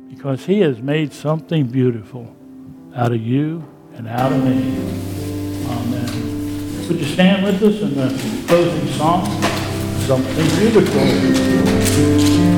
because he has made something beautiful out of you and out of me. Amen. Would you stand with us in the closing song? Something beautiful.